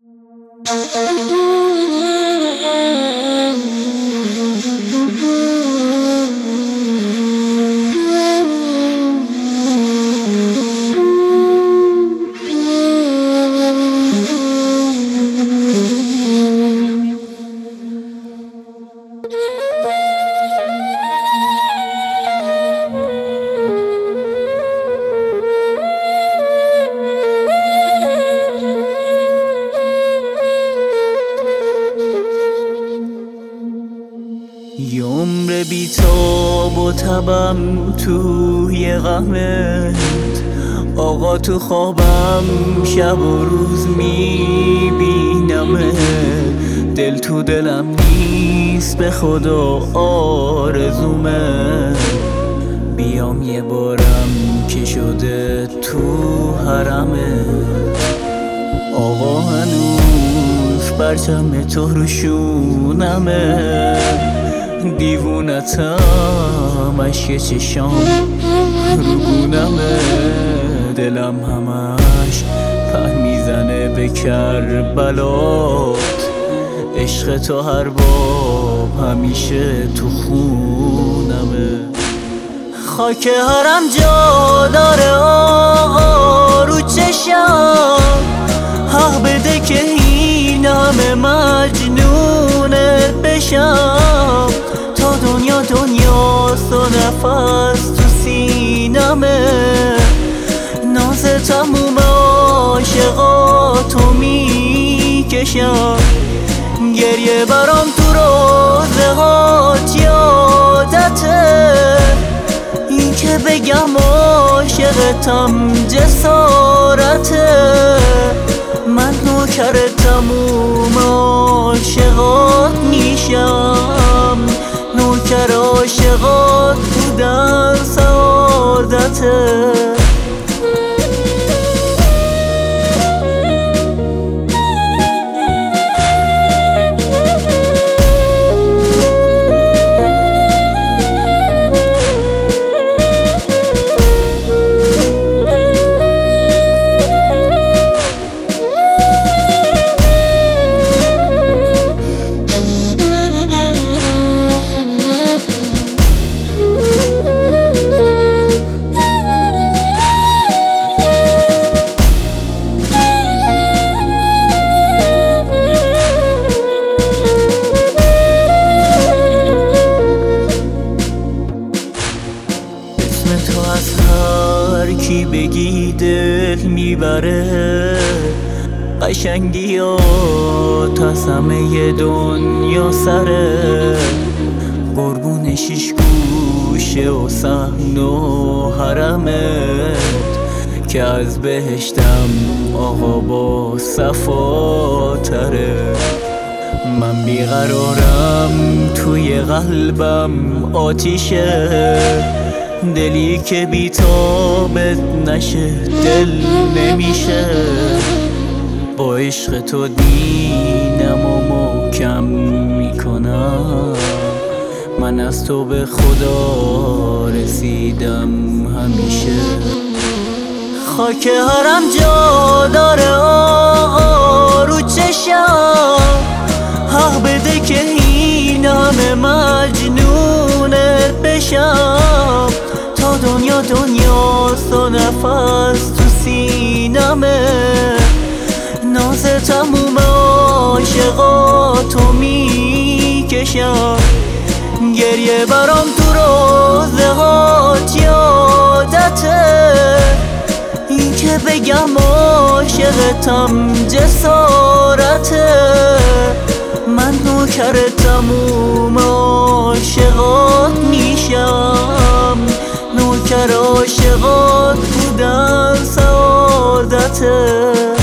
یه عمر بی‌تاب و تبم توی غمت، آقا تو خوابم شب و روز میبینمت. دل تو دلم نیست به خدا آرزومه، بیام یه بارم که شده تو حرمت. آقا هنوز پرچم تو رو شونمه، دیوونتم عشق چشام رو گونمه. دلم همش په میزنه به کربلات، عشق تو هر باب همیشه تو خونمه. خاک هرم جا داره آقا رو چشم، حق بده که این همه مجنونت بشم. تا دنیا دنیاست و نفس تو سینمه، ناز تموم عاشقاتو میکشم. گریه برام تو روزه هات یادته، این که بگم عاشقتم جسارته. من نوکر تموم عاشقات میشم، نوکر عاشقات بودن سعادته. تو از هر کی بگی دل میبره، قشنگی ها تا همه دنیا سره. قربون شیش گوشه و صحن و حرمت، که از بهشتم آقا با صفا تره. من بیقرارم توی قلبم آتیشه، دلی که بی‌تابت نشه دل نمیشه. با عشق تو دینم و محکم میکنم، من از تو به خدا رسیدم همیشه. خاک هرم جا داره آقا رو چشم، حق بده که این همه مجنونت بشم. تا دنیا دنیاست و نفس تو سینمه، ناز تموم عاشقاتو میکشم. گریه برام تو روزه هات یادته، این که بگم عاشقتم جسارته. من نوکر تموم عاشقات میشم، نوکر عاشقات بودن سعادته.